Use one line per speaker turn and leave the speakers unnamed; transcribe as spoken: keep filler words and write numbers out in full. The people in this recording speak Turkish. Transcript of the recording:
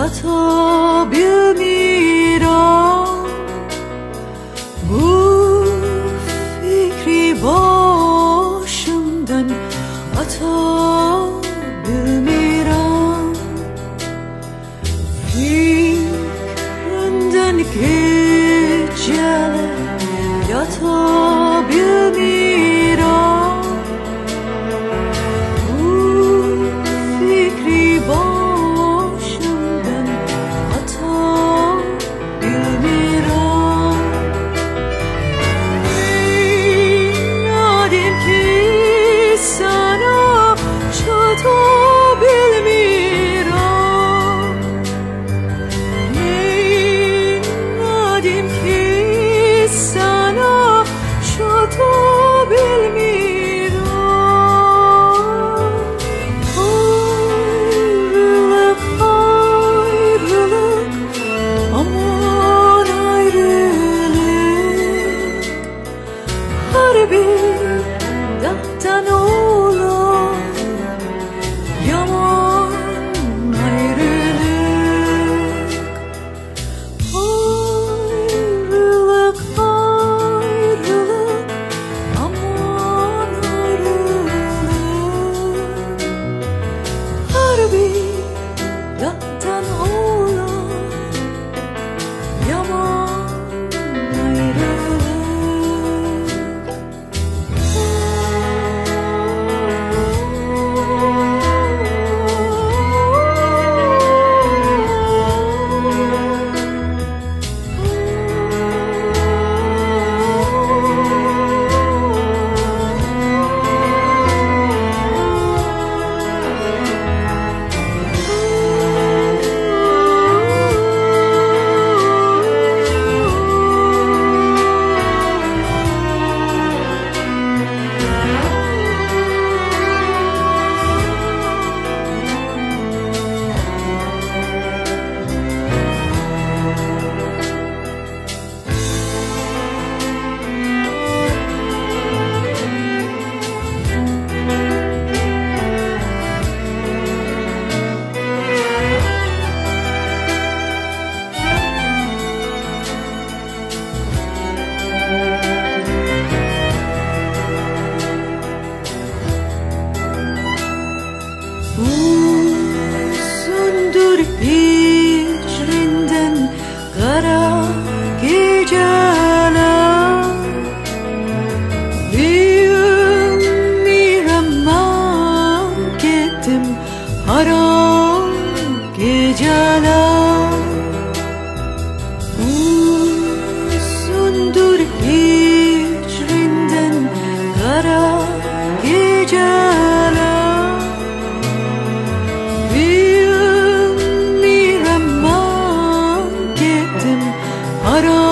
yatabilmiyorum. Bu fikri başımdan atabilmiyorum. Fikrinden geceler yatabilmiyorum. Bu fikri başımdan atabilmiyorum. İnadım ki sana çatabilmiyorum. İnadım ki sana çatabilmiyorum. Ayrılık, ayrılık, aman ayrılık. Her bir dağdan olan yaman ayrılık. Ayrılık, ayrılık, aman ayrılık. Her bir dağdan olan yaman ayrılık. Uzundur hicrinden kara geceler. Bilmiyorum gittim haram geceler. Uzundur hicrinden kara geceler. Bilmiyorum gittim haram